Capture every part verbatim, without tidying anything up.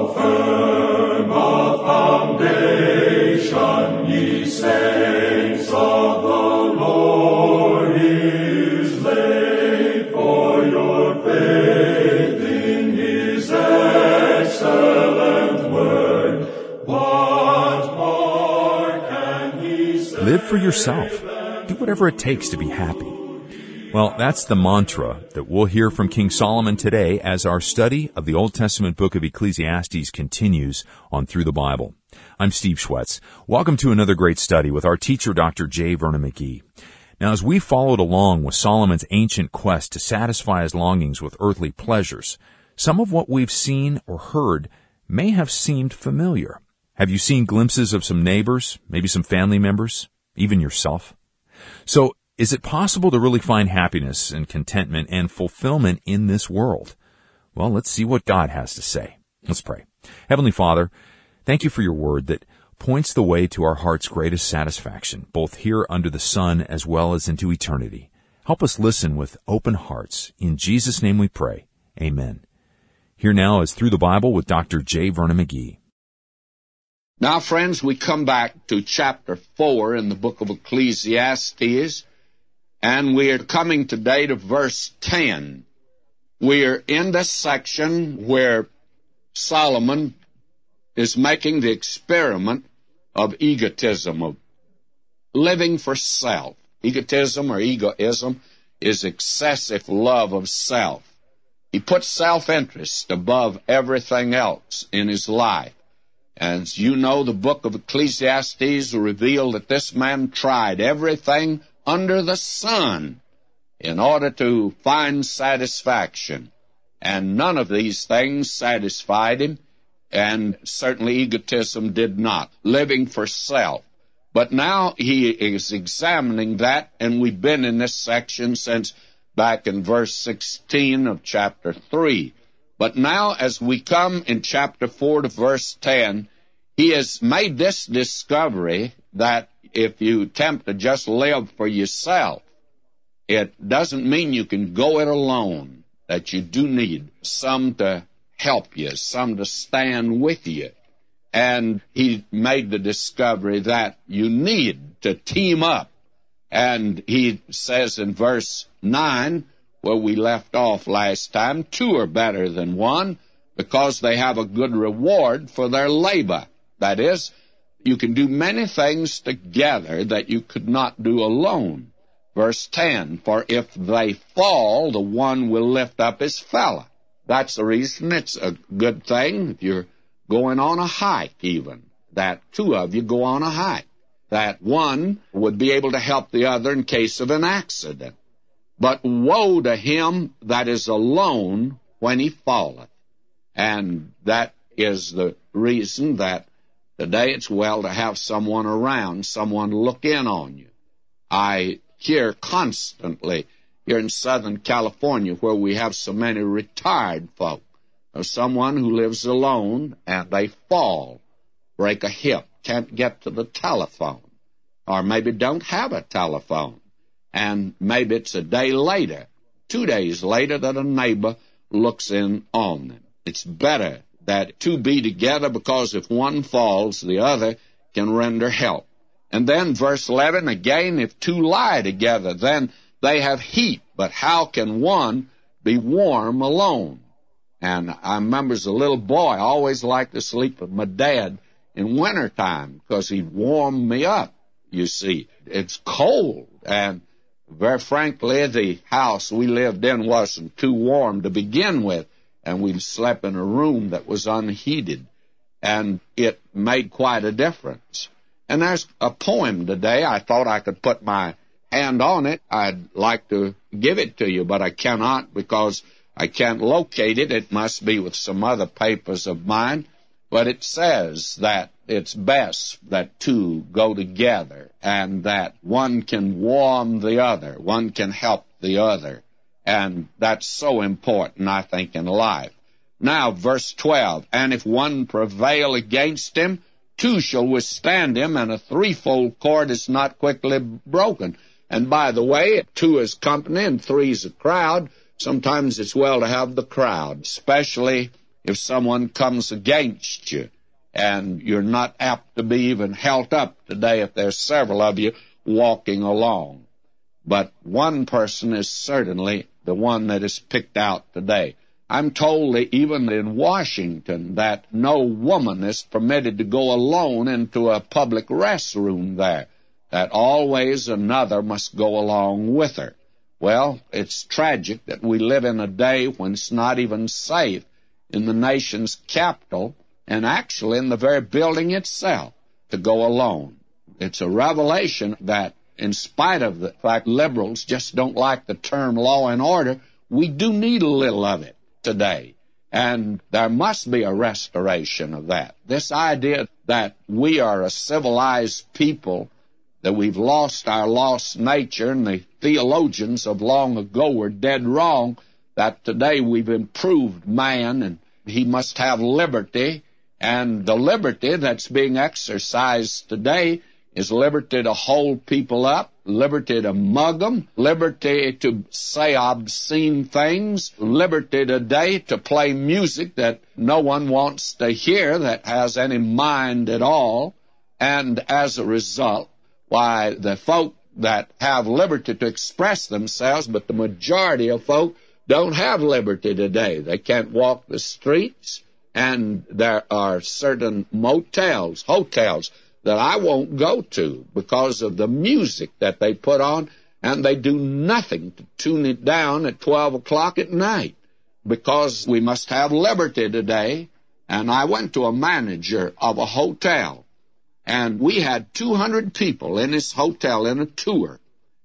firm a foundation, ye saints of the Lord, is laid, for your faith in his excellent word. What more can he say? Live for yourself. Do whatever it takes to be happy. Well, that's the mantra that we'll hear from King Solomon today as our study of the Old Testament book of Ecclesiastes continues on Through the Bible. I'm Steve Schwetz. Welcome to another great study with our teacher, Doctor J. Vernon McGee. Now, as we followed along with Solomon's ancient quest to satisfy his longings with earthly pleasures, some of what we've seen or heard may have seemed familiar. Have you seen glimpses of some neighbors, maybe some family members, even yourself? So, is it possible to really find happiness and contentment and fulfillment in this world? Well, let's see what God has to say. Let's pray. Heavenly Father, thank you for your word that points the way to our heart's greatest satisfaction, both here under the sun as well as into eternity. Help us listen with open hearts. In Jesus' name we pray. Amen. Here now is Through the Bible with Doctor J. Vernon McGee. Now, friends, we come back to chapter four in the book of Ecclesiastes, and we are coming today to verse ten. We are in this section where Solomon is making the experiment of egotism, of living for self. Egotism or egoism is excessive love of self. He puts self-interest above everything else in his life. As you know, the book of Ecclesiastes revealed that this man tried everything under the sun in order to find satisfaction. And none of these things satisfied him, and certainly egotism did not, living for self. But now he is examining that, and we've been in this section since back in verse sixteen of chapter three. But now, as we come in chapter four to verse ten, he has made this discovery that if you attempt to just live for yourself, it doesn't mean you can go it alone, that you do need some to help you, some to stand with you. And he made the discovery that you need to team up. And he says in verse nine, where we left off last time, two are better than one because they have a good reward for their labor. That is, you can do many things together that you could not do alone. Verse ten, for if they fall, the one will lift up his fellow. That's the reason it's a good thing if you're going on a hike even, that two of you go on a hike, that one would be able to help the other in case of an accident. But woe to him that is alone when he falleth. And that is the reason that today it's well to have someone around, someone to look in on you. I hear constantly here in Southern California, where we have so many retired folk, of someone who lives alone and they fall, break a hip, can't get to the telephone, or maybe don't have a telephone. And maybe it's a day later, two days later, that a neighbor looks in on them. It's better that two be together, because if one falls, the other can render help. And then verse eleven, again, if two lie together, then they have heat, but how can one be warm alone? And I remember as a little boy, I always liked to sleep with my dad in wintertime, because he'd warm me up, you see. It's cold, and very frankly, the house we lived in wasn't too warm to begin with, and we slept in a room that was unheated, and it made quite a difference. And there's a poem today. I thought I could put my hand on it. I'd like to give it to you, but I cannot because I can't locate it. It must be with some other papers of mine. But it says that it's best that two go together and that one can warm the other, one can help the other. And that's so important, I think, in life. Now, verse twelve, and if one prevail against him, two shall withstand him, and a threefold cord is not quickly broken. And by the way, two is company and three is a crowd. Sometimes it's well to have the crowd, especially if someone comes against you, and you're not apt to be even held up today if there's several of you walking along. But one person is certainly the one that is picked out today. I'm told that even in Washington that no woman is permitted to go alone into a public restroom there, that always another must go along with her. Well, it's tragic that we live in a day when it's not even safe in the nation's capital and actually in the very building itself to go alone. It's a revelation that in spite of the fact liberals just don't like the term law and order, we do need a little of it today. And there must be a restoration of that. This idea that we are a civilized people, that we've lost our lost nature, and the theologians of long ago were dead wrong, that today we've improved man and he must have liberty, and the liberty that's being exercised today is liberty to hold people up, liberty to mug them, liberty to say obscene things, liberty today to play music that no one wants to hear that has any mind at all, and as a result, why, the folk that have liberty to express themselves, but the majority of folk don't have liberty today. They can't walk the streets, and there are certain motels, hotels, that I won't go to because of the music that they put on, and they do nothing to tune it down at twelve o'clock at night because we must have liberty today. And I went to a manager of a hotel, and we had two hundred people in this hotel in a tour.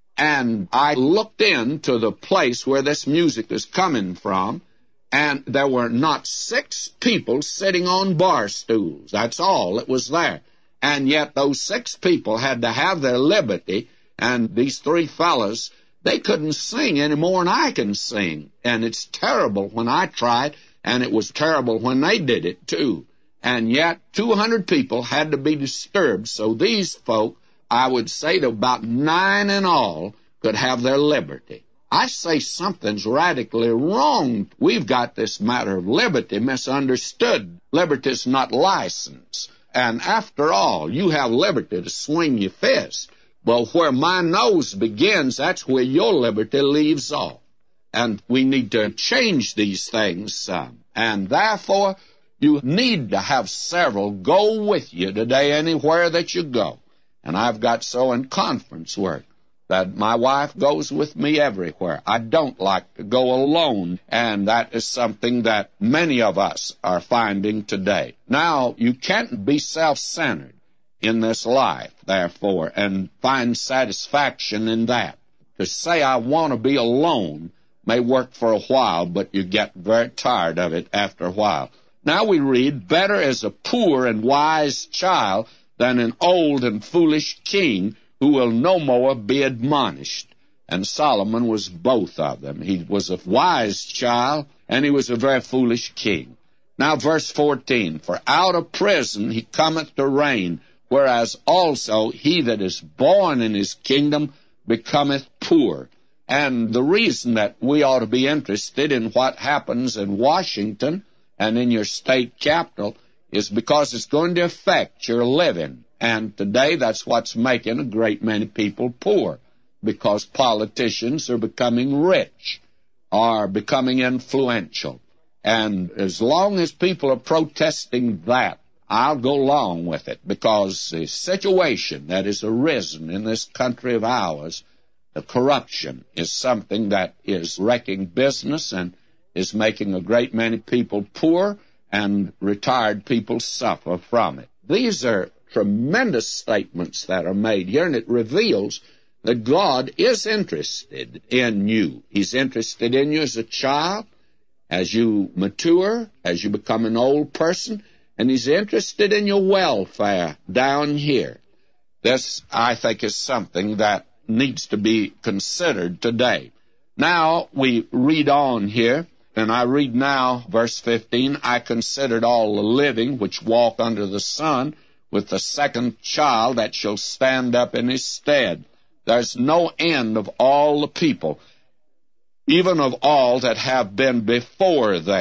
And I looked into the place where this music is coming from, and there were not six people sitting on bar stools. That's all that was there. And yet those six people had to have their liberty, and these three fellas, they couldn't sing any more than I can sing. And it's terrible when I tried, and it was terrible when they did it, too. And yet two hundred people had to be disturbed, so these folk, I would say that about nine in all, could have their liberty. I say something's radically wrong. We've got this matter of liberty misunderstood. Liberty's not license. And after all, you have liberty to swing your fist. But where my nose begins, that's where your liberty leaves off. And we need to change these things some. And therefore, you need to have several go with you today anywhere that you go. And I've got so in conference work that my wife goes with me everywhere. I don't like to go alone, and that is something that many of us are finding today. Now, you can't be self-centered in this life, therefore, and find satisfaction in that. To say I want to be alone may work for a while, but you get very tired of it after a while. Now we read, better is a poor and wise child than an old and foolish king who will no more be admonished. And Solomon was both of them. He was a wise child, and he was a very foolish king. Now verse fourteen, for out of prison he cometh to reign, whereas also he that is born in his kingdom becometh poor. And the reason that we ought to be interested in what happens in Washington and in your state capital is because it's going to affect your living. And today that's what's making a great many people poor, because politicians are becoming rich, are becoming influential. And as long as people are protesting that, I'll go along with it, because the situation that has arisen in this country of ours, the corruption, is something that is wrecking business and is making a great many people poor, and retired people suffer from it. These are tremendous statements that are made here, and it reveals that God is interested in you. He's interested in you as a child, as you mature, as you become an old person, and he's interested in your welfare down here. This, I think, is something that needs to be considered today. Now, we read on here, and I read now, verse fifteen, I considered all the living which walk under the sun, with the second child that shall stand up in his stead. There's no end of all the people, even of all that have been before them.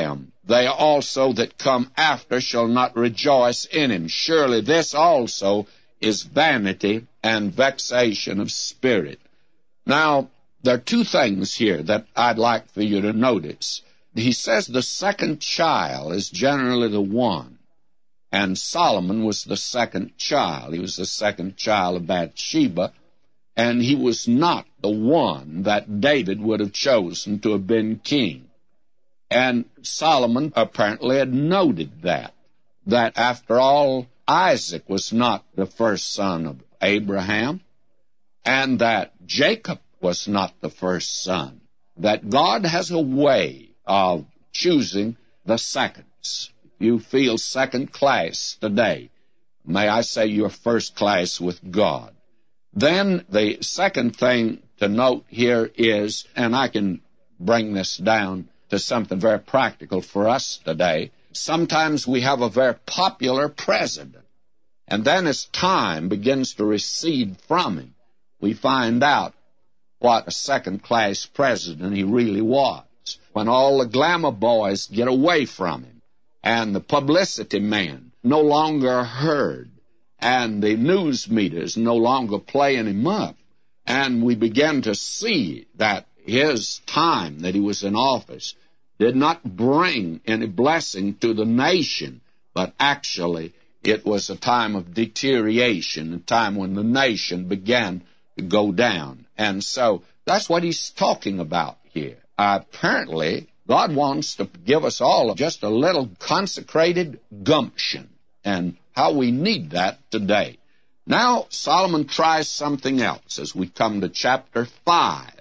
they also that come after shall not rejoice in him. Surely this also is vanity and vexation of spirit. Now, there are two things here that I'd like for you to notice. He says the second child is generally the one, and Solomon was the second child. He was the second child of Bathsheba, and he was not the one that David would have chosen to have been king. And Solomon apparently had noted that, that after all, Isaac was not the first son of Abraham, and that Jacob was not the first son, that God has a way of choosing the seconds. If you feel second class today, may I say you're first class with God. Then the second thing to note here is, and I can bring this down to something very practical for us today, sometimes we have a very popular president, and then as time begins to recede from him, we find out what a second-class president he really was. When all the glamour boys get away from him, and the publicity men no longer heard, and the news meters no longer playing him up, and we begin to see that his time that he was in office did not bring any blessing to the nation, but actually it was a time of deterioration, a time when the nation began to go down. And so that's what he's talking about here. Uh, apparently, God wants to give us all just a little consecrated gumption, and how we need that today. Now, Solomon tries something else as we come to chapter five.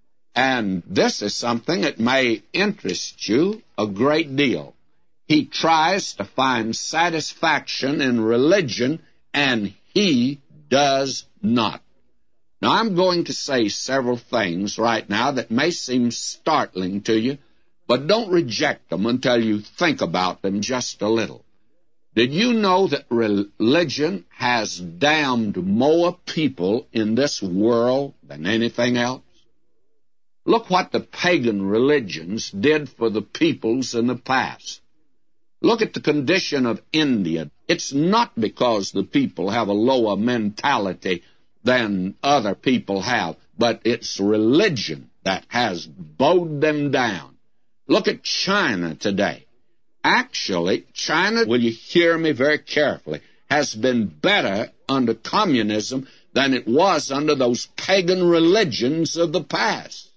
And this is something that may interest you a great deal. He tries to find satisfaction in religion, and he does not. Now, I'm going to say several things right now that may seem startling to you, but don't reject them until you think about them just a little. Did you know that religion has damned more people in this world than anything else? Look what the pagan religions did for the peoples in the past. Look at the condition of India. It's not because the people have a lower mentality than other people have, but it's religion that has bowed them down. Look at China today. Actually, China, will you hear me very carefully, has been better under communism than it was under those pagan religions of the past.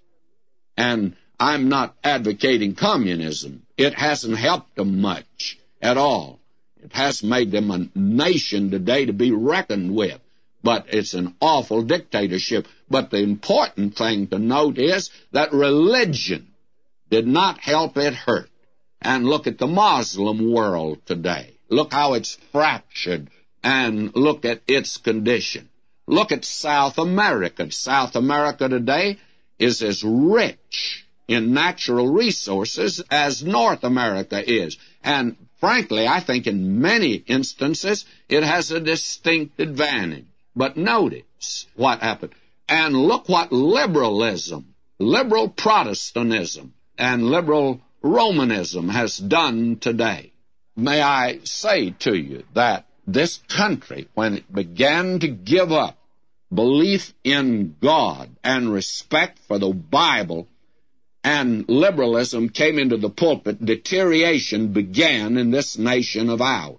And I'm not advocating communism. It hasn't helped them much at all. It has made them a nation today to be reckoned with. But it's an awful dictatorship. But the important thing to note is that religion did not help, it hurt. And look at the Muslim world today. Look how it's fractured, and look at its condition. Look at South America. South America today is as rich in natural resources as North America is. And frankly, I think in many instances it has a distinct advantage. But notice what happened. And look what liberalism, liberal Protestantism, and liberal Romanism has done today. May I say to you that this country, when it began to give up belief in God and respect for the Bible, and liberalism came into the pulpit, deterioration began in this nation of ours.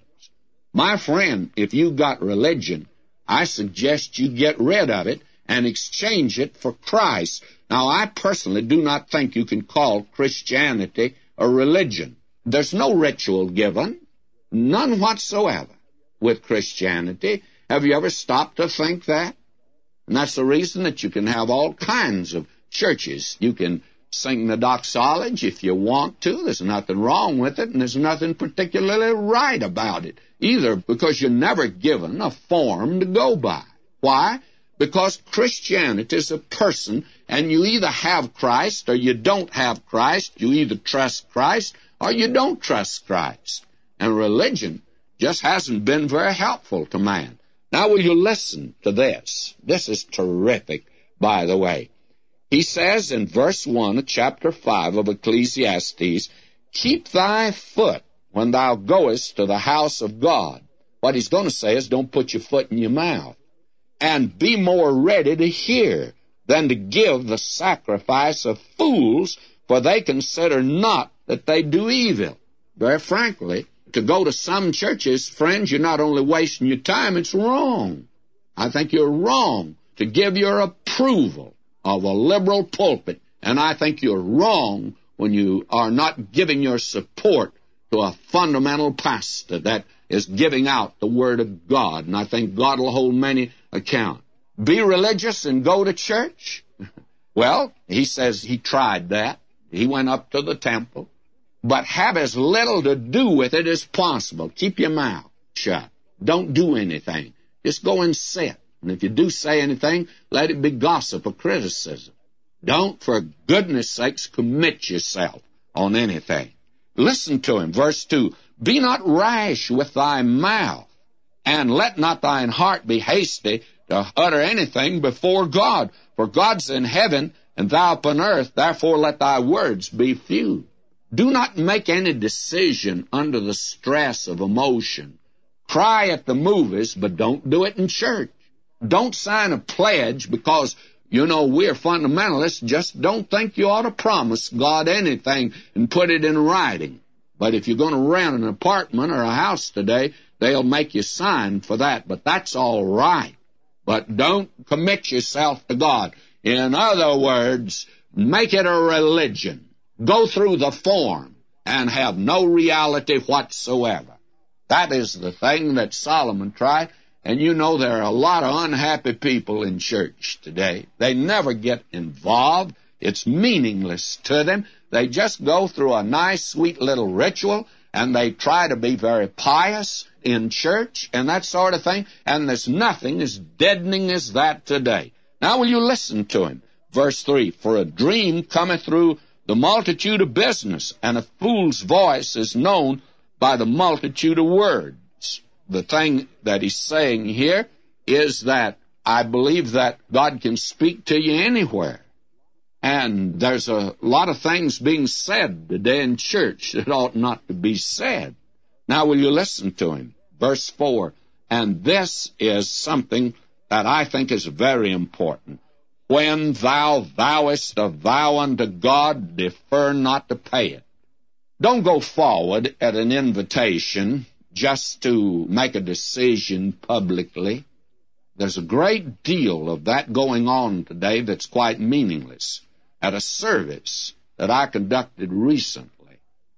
My friend, if you got religion, I suggest you get rid of it and exchange it for Christ. Now, I personally do not think you can call Christianity a religion. There's no ritual given, none whatsoever, with Christianity. Have you ever stopped to think that? And that's the reason that you can have all kinds of churches. You can sing the doxology if you want to. There's nothing wrong with it, and there's nothing particularly right about it either, because you're never given a form to go by. Why? Because Christianity is a person, and you either have Christ or you don't have Christ. You either trust Christ or you don't trust Christ. And religion just hasn't been very helpful to man. Now, will you listen to this? This is terrific, by the way. He says in verse one of chapter five of Ecclesiastes, keep thy foot when thou goest to the house of God. What he's going to say is, don't put your foot in your mouth. And be more ready to hear than to give the sacrifice of fools, for they consider not that they do evil. Very frankly, to go to some churches, friends, you're not only wasting your time, it's wrong. I think you're wrong to give your approval of a liberal pulpit, and I think you're wrong when you are not giving your support to a fundamental pastor that is giving out the Word of God, and I think God will hold many account. Be religious and go to church? Well, he says he tried that. He went up to the temple, but have as little to do with it as possible. Keep your mouth shut. Don't do anything. Just go and sit. And if you do say anything, let it be gossip or criticism. Don't, for goodness sakes, commit yourself on anything. Listen to him. Verse two, be not rash with thy mouth, and let not thine heart be hasty to utter anything before God. For God's in heaven, and thou upon earth, therefore let thy words be few. Do not make any decision under the stress of emotion. Cry at the movies, but don't do it in church. Don't sign a pledge because, you know, we're fundamentalists. Just don't think you ought to promise God anything and put it in writing. But if you're going to rent an apartment or a house today, they'll make you sign for that. But that's all right. But don't commit yourself to God. In other words, make it a religion. Go through the form and have no reality whatsoever. That is the thing that Solomon tried. And you know there are a lot of unhappy people in church today. They never get involved. It's meaningless to them. They just go through a nice, sweet little ritual, and they try to be very pious in church and that sort of thing, and there's nothing as deadening as that today. Now will you listen to him? Verse three, for a dream cometh through the multitude of business, and a fool's voice is known by the multitude of words. The thing that he's saying here is that I believe that God can speak to you anywhere. And there's a lot of things being said today in church that ought not to be said. Now will you listen to him? Verse four, and this is something that I think is very important. When thou vowest a vow unto God, defer not to pay it. Don't go forward at an invitation just to make a decision publicly. There's a great deal of that going on today that's quite meaningless. At a service that I conducted recently,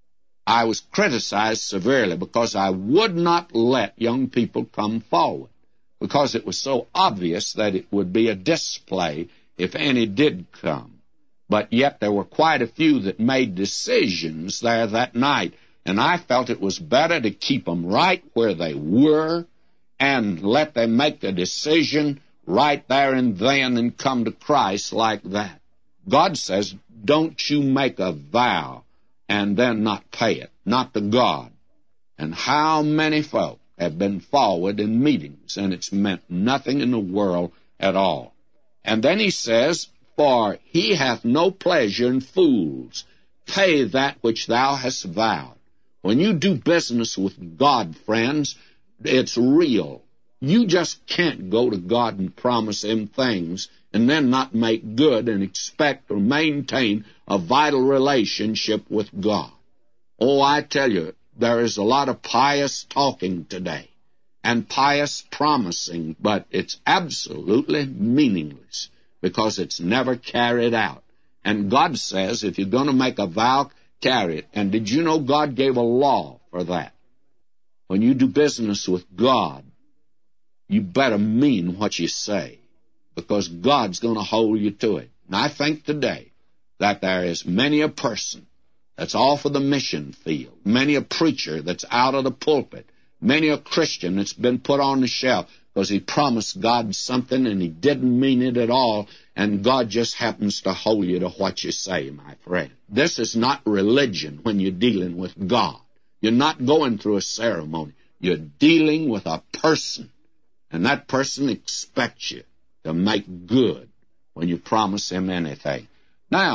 I was criticized severely because I would not let young people come forward, because it was so obvious that it would be a display if any did come. But yet there were quite a few that made decisions there that night, and I felt it was better to keep them right where they were and let them make the decision right there and then and come to Christ like that. God says, don't you make a vow and then not pay it, not to God. And how many folk have been forward in meetings, and it's meant nothing in the world at all. And then he says, for he hath no pleasure in fools. Pay that which thou hast vowed. When you do business with God, friends, it's real. You just can't go to God and promise him things and then not make good and expect or maintain a vital relationship with God. Oh, I tell you, there is a lot of pious talking today and pious promising, but it's absolutely meaningless because it's never carried out. And God says, if you're going to make a vow, carry it. And did you know God gave a law for that? When you do business with God, you better mean what you say, because God's going to hold you to it. And I think today that there is many a person that's off of the mission field, many a preacher that's out of the pulpit, many a Christian that's been put on the shelf because he promised God something and he didn't mean it at all, and God just happens to hold you to what you say, my friend. This is not religion when you're dealing with God. You're not going through a ceremony. You're dealing with a person, and that person expects you to make good when you promise him anything. Now,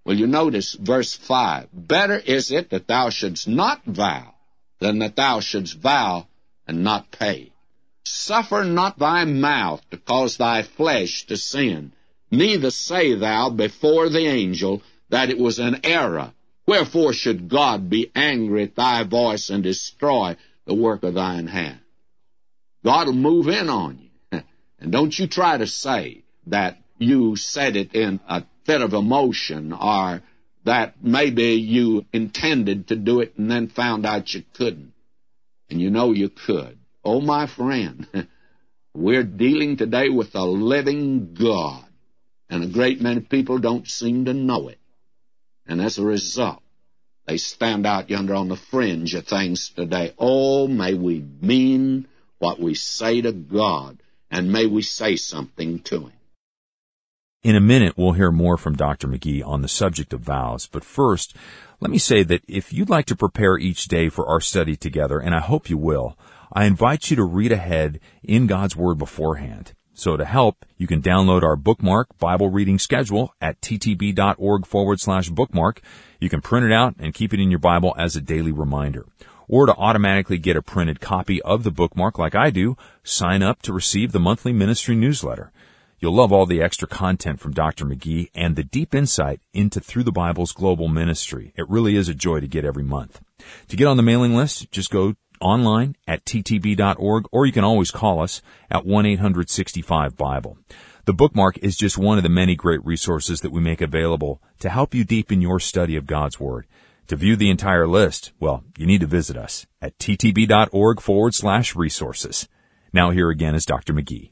Well, you notice verse five. Better is it that thou shouldst not vow than that thou shouldst vow and not pay. Suffer not thy mouth to cause thy flesh to sin, neither say thou before the angel that it was an error. Wherefore should God be angry at thy voice and destroy the work of thine hand? God will move in on you. And don't you try to say that you said it in a fit of emotion, or that maybe you intended to do it and then found out you couldn't. And you know you could. Oh, my friend, we're dealing today with a living God, and a great many people don't seem to know it. And as a result, they stand out yonder on the fringe of things today. Oh, may we mean what we say to God, and may we say something to Him. In a minute, we'll hear more from Doctor McGee on the subject of vows. But first, let me say that if you'd like to prepare each day for our study together, and I hope you will, I invite you to read ahead in God's Word beforehand. So to help, you can download our bookmark Bible reading schedule at ttb.org forward slash bookmark. You can print it out and keep it in your Bible as a daily reminder. Or to automatically get a printed copy of the bookmark like I do, sign up to receive the monthly ministry newsletter. You'll love all the extra content from Doctor McGee and the deep insight into Through the Bible's global ministry. It really is a joy to get every month. To get on the mailing list, just go online at t t b dot org, or you can always call us at one eight hundred sixty-five Bible. The bookmark is just one of the many great resources that we make available to help you deepen your study of God's Word. To view the entire list, well, you need to visit us at ttb.org forward slash resources. Now here again is Doctor McGee.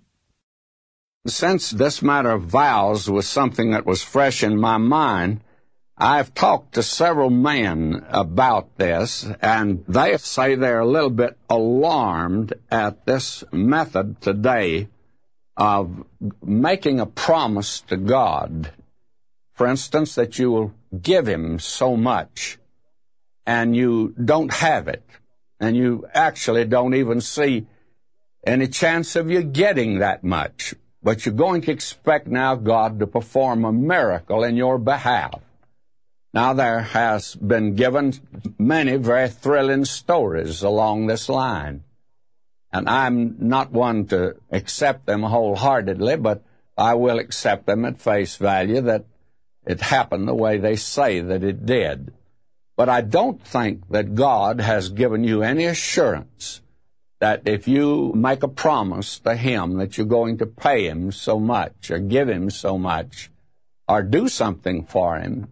Since this matter of vows was something that was fresh in my mind, I've talked to several men about this, and they say they're a little bit alarmed at this method today of making a promise to God. For instance, that you will give Him so much, and you don't have it, and you actually don't even see any chance of you getting that much. But you're going to expect now God to perform a miracle in your behalf. Now, there has been given many very thrilling stories along this line. And I'm not one to accept them wholeheartedly, but I will accept them at face value that it happened the way they say that it did. But I don't think that God has given you any assurance that if you make a promise to Him that you're going to pay Him so much or give Him so much or do something for Him,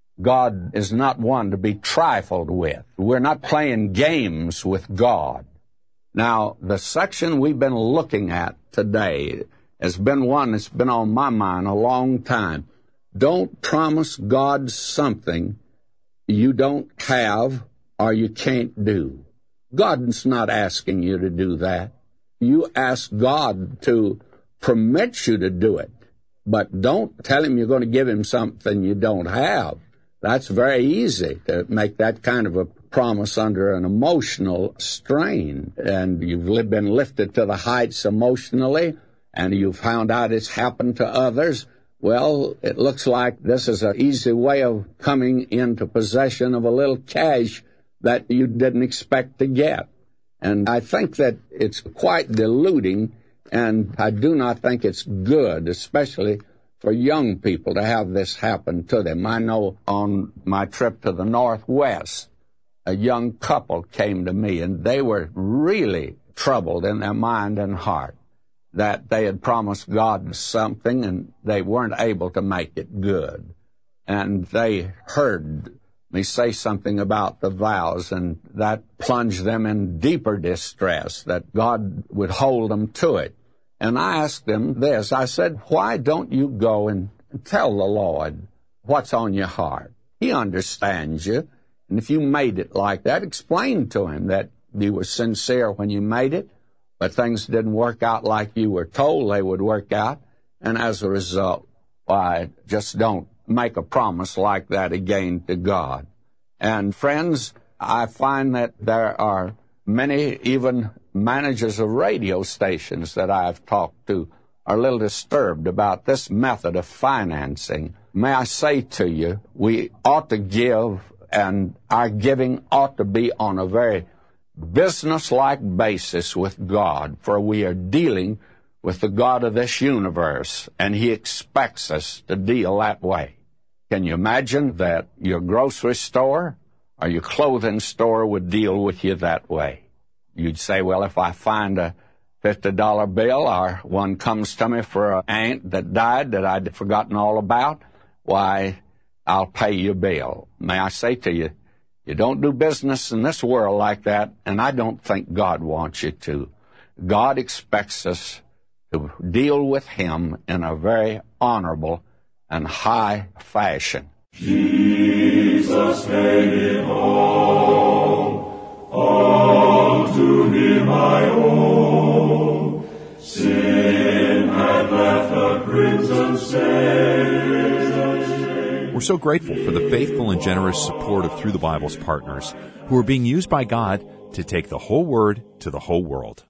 God is not one to be trifled with. We're not playing games with God. Now, the section we've been looking at today has been one that's been on my mind a long time. Don't promise God something you don't have or you can't do. God's not asking you to do that. You ask God to permit you to do it, but don't tell Him you're going to give Him something you don't have. That's very easy to make that kind of a promise under an emotional strain, and you've been lifted to the heights emotionally, and you've found out it's happened to others. Well, it looks like this is an easy way of coming into possession of a little cash that you didn't expect to get. And I think that it's quite deluding, and I do not think it's good, especially for young people, to have this happen to them. I know on my trip to the Northwest, a young couple came to me, and they were really troubled in their mind and heart that they had promised God something, and they weren't able to make it good. And they heard me say something about the vows, and that plunged them in deeper distress, that God would hold them to it. And I asked them this. I said, why don't you go and tell the Lord what's on your heart? He understands you. And if you made it like that, explain to Him that you were sincere when you made it, but things didn't work out like you were told they would work out. And as a result, why, just don't make a promise like that again to God. And friends, I find that there are many, even managers of radio stations that I've talked to, are a little disturbed about this method of financing may I say to you, we ought to give, and our giving ought to be on a very business-like basis with God, for we are dealing with the God of this universe, and He expects us to deal that way. Can you imagine that your grocery store or your clothing store would deal with you that way? You'd say, well, if I find a fifty dollar bill or one comes to me for an aunt that died that I'd forgotten all about, why, I'll pay your bill. May I say to you, you don't do business in this world like that, and I don't think God wants you to. God expects us to deal with Him in a very honorable and high fashion. Jesus paid it all, all to Him I owe. Sin had left a crimson stain. We're so grateful for the faithful and generous support of Through the Bible's partners, who are being used by God to take the whole Word to the whole world.